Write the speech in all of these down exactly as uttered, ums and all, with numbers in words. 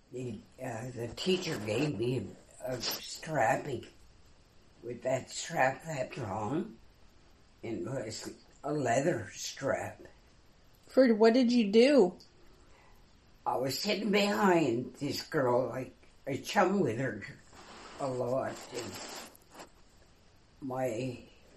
the, uh, the teacher gave me a, a strapping with that strap that long, and it was a leather strap. For what did you do? I was sitting behind this girl, I, I chummed with her a lot, and my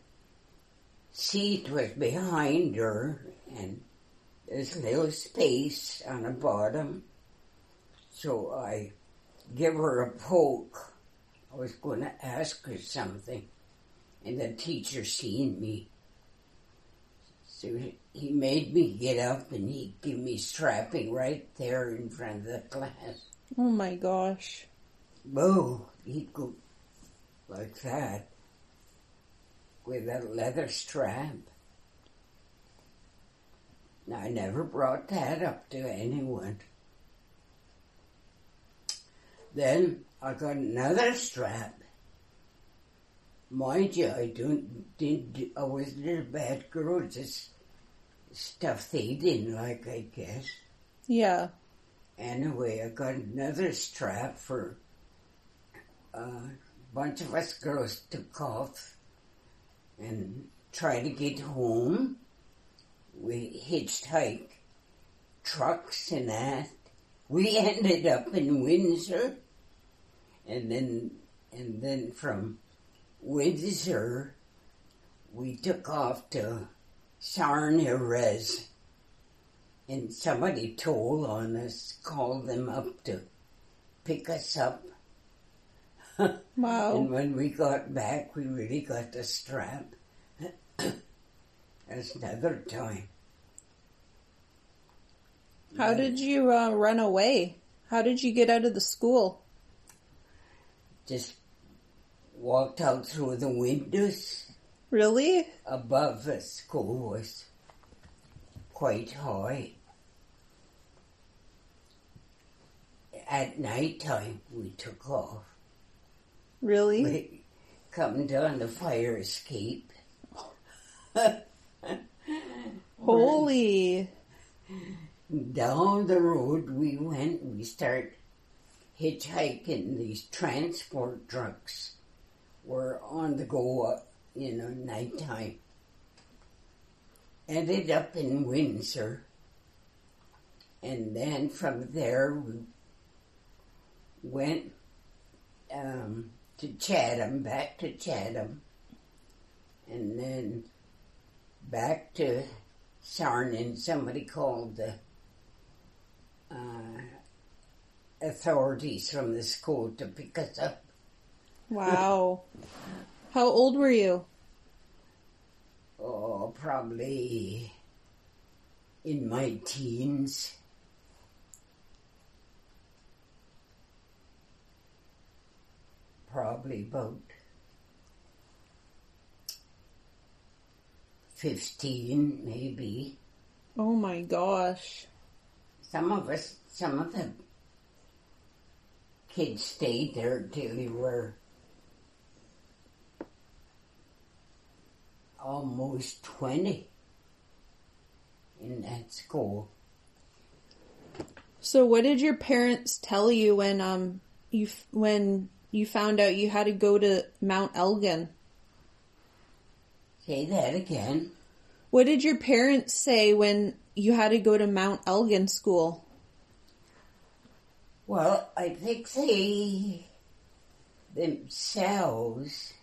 seat was behind her, and there's a little space on the bottom, so I give her a poke. I was going to ask her something, and the teacher seen me. So he made me get up, and he gave me strapping right there in front of the class. Oh my gosh. Whoa, he'd go like that with a leather strap. Now, I never brought that up to anyone. Then I got another strap. Mind you, I don't, didn't, I wasn't a bad girl, just stuff they didn't like, I guess. Yeah. Anyway, I got another strap for uh, a bunch of us girls took off and tried to get home. We hitchhiked trucks and that. We ended up in Windsor, and then and then from Windsor we took off to Sarnia-Rez, and somebody told on us, called them up to pick us up. Wow. And when we got back, we really got the strap. That's another time. How Yeah. did you uh, run away? How did you get out of the school? Just walked out through the windows. Really? Above the school was quite high. At night time, we took off. Really? We come down the fire escape. Holy. Down the road we went. We start hitchhiking. These transport trucks were on the go, uh, you know, nighttime. Ended up in Windsor. And then from there we went um, to Chatham, back to Chatham. And then back to Sarnia. Somebody called the uh, authorities from the school to pick us up. Wow. How old were you? Oh, probably in my teens. Probably about fifteen, maybe. Oh my gosh. Some of us, some of the kids stayed there till they were almost twenty in that school. So what did your parents tell you when um you f- when you found out you had to go to Mount Elgin? Say that again. What did your parents say when you had to go to Mount Elgin school? Well, I think they themselves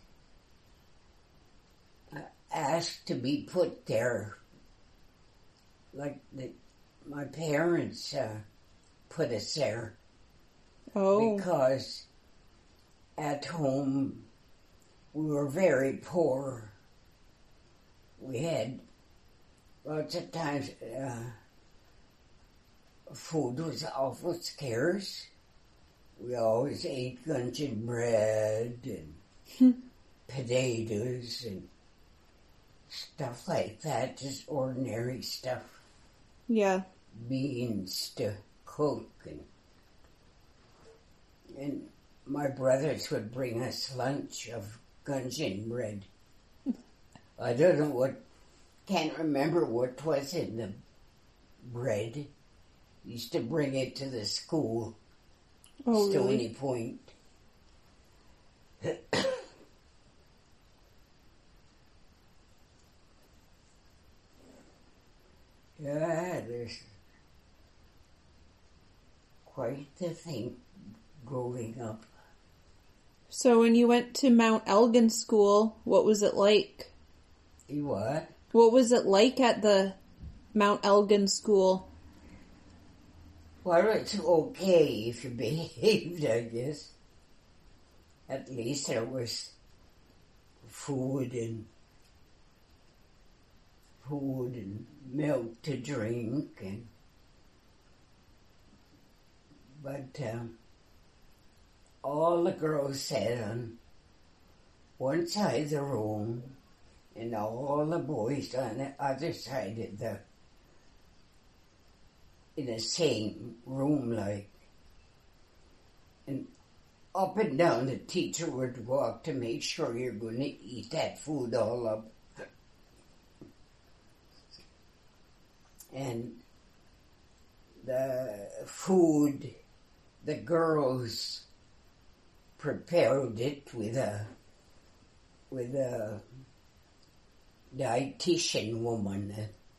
uh, asked to be put there. Like the, my parents uh, put us there. Oh. Because at home we were very poor. We had lots of times uh, food was awful scarce. We always ate gudgeon bread and potatoes and stuff like that, just ordinary stuff. Yeah. Beans to cook, and and my brothers would bring us lunch of gudgeon bread. I don't know what, can't remember what was in the bread. Used to bring it to the school. Oh, Stony really? Point. Yeah, there's quite the thing growing up. So when you went to Mount Elgin School, what was it like? You what? What was it like at the Mount Elgin School? Well, it's okay if you behaved, I guess. At least there was food and food and milk to drink, and but um, all the girls sat on one side of the room, and all the boys on the other side of the in the same room, like, and up and down the teacher would walk to make sure you're going to eat that food all up. And the food, the girls prepared it with a with a dietitian woman.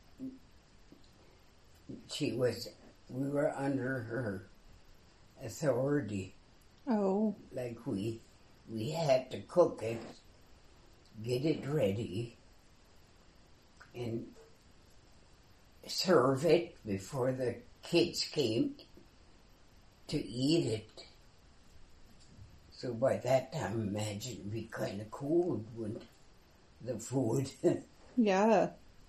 She was, we were under her authority. Oh. Like we, we had to cook it, get it ready, and serve it before the kids came to eat it. So by that time, imagine it'd be kind of cold, wouldn't the food? Yeah.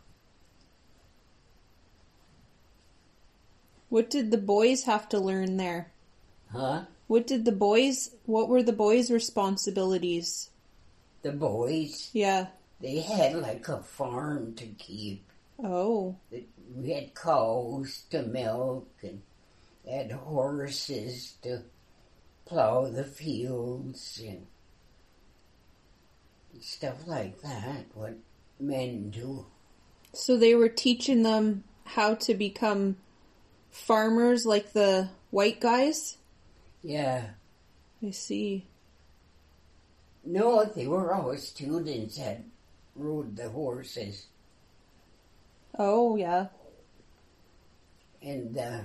What did the boys have to learn there? Huh? What did the boys, what were the boys' responsibilities? The boys, Yeah. they had like a farm to keep. Oh. We had cows to milk and had horses to plow the fields and stuff like that, what men do. So they were teaching them how to become farmers like the white guys? Yeah. I see. No, they were all students that rode the horses. Oh, yeah. And uh,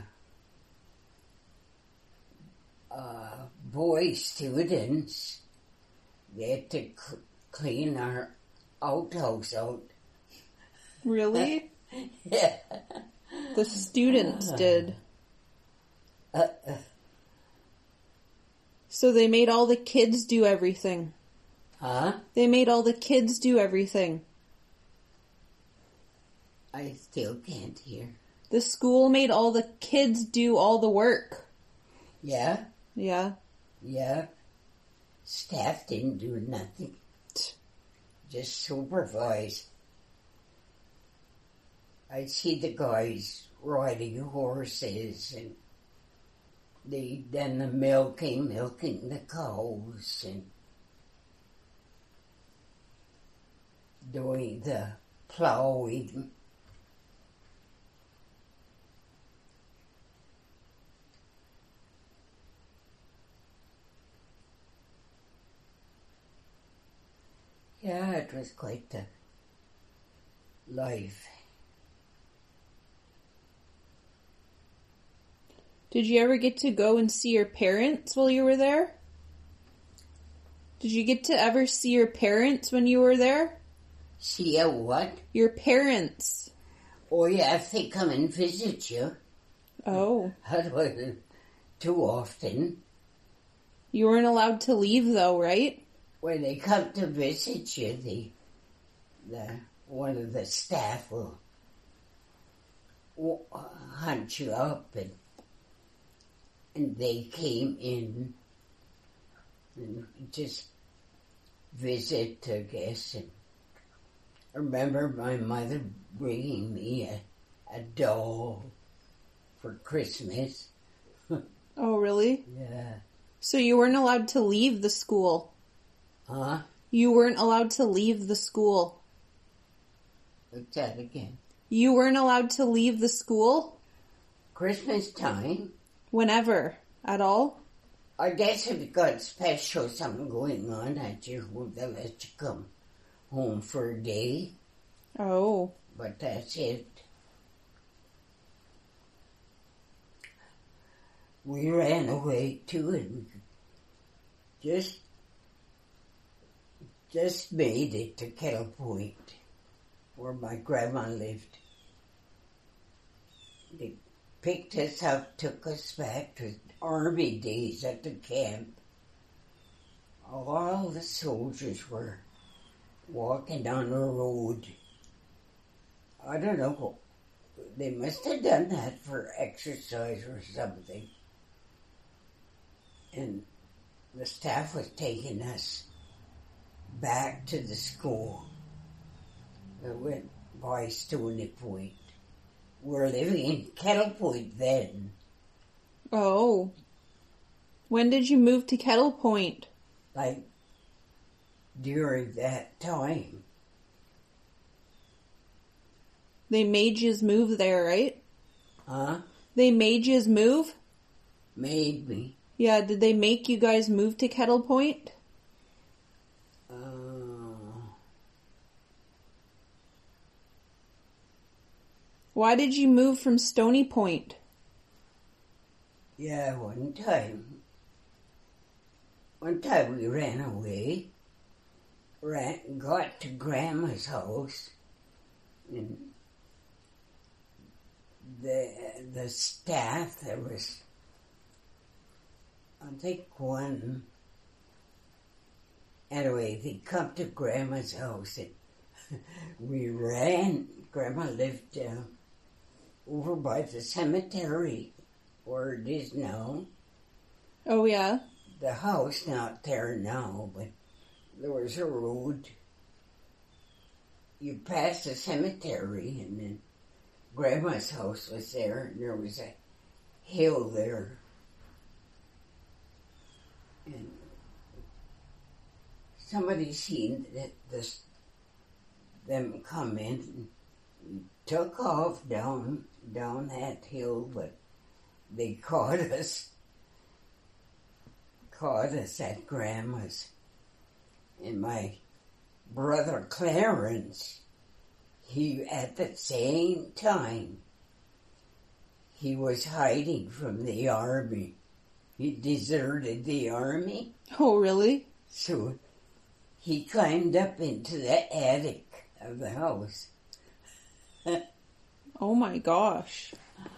uh, boy students, they had to cl- clean our outhouse out. Really? Yeah. The students did. Uh, uh, So they made all the kids do everything. huh? They made all the kids do everything. I still can't hear. The school made all the kids do all the work. Yeah? Yeah. Yeah. Staff didn't do nothing. Just supervise. I'd see the guys riding horses and they done the milking, milking the cows and doing the plowing. Yeah, it was quite a life. Did you ever get to go and see your parents while you were there? Did you get to ever see your parents when you were there? See a what? Your parents. Oh yeah, if they come and visit you. Oh. That wasn't too often. You weren't allowed to leave though, right? When they come to visit you, the, the one of the staff will, will hunt you up, and and they came in and just visit, I guess. And I remember my mother bringing me a, a doll for Christmas. Oh, really? Yeah. So you weren't allowed to leave the school? Huh? You weren't allowed to leave the school? What's that again? You weren't allowed to leave the school? Christmas time? Whenever? At all? I guess if you got special something going on at your home, they'll let you come home for a day. Oh. But that's it. We ran away too, and just just made it to Kettle Point, where my grandma lived. They picked us up, took us back to Army days at the camp. All the soldiers were walking down the road. I don't know. They must have done that for exercise or something. And the staff was taking us back to the school. We went by Stony Point. We were living in Kettle Point then. Oh. When did you move to Kettle Point? Like, during that time. They made yous move there, right? Huh? They made yous move? Made me. Yeah, did they make you guys move to Kettle Point? Uh, Why did you move from Stony Point? yeah, one time. One time we ran away. Ran, got to Grandma's house. And the, the staff, there was, I think one, anyway, they come to Grandma's house and we ran. Grandma lived uh, over by the cemetery where it is now. Oh, yeah? The house not there now, but there was a road. You passed the cemetery and then Grandma's house was there and there was a hill there. And somebody seen that this, them come in and took off down down that hill, but they caught us. Caught us at Grandma's. And my brother Clarence, he at the same time, he was hiding from the army. He deserted the army. Oh, really? So he climbed up into the attic of the house. Oh my gosh.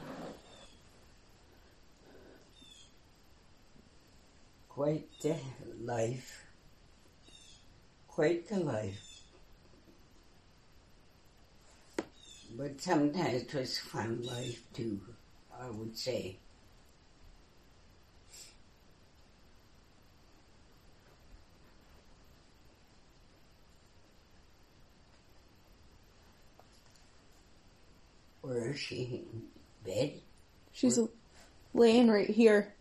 Quite the life. Quite the life. But sometimes it was fun life too, I would say. Where is she? In bed? She's laying right here.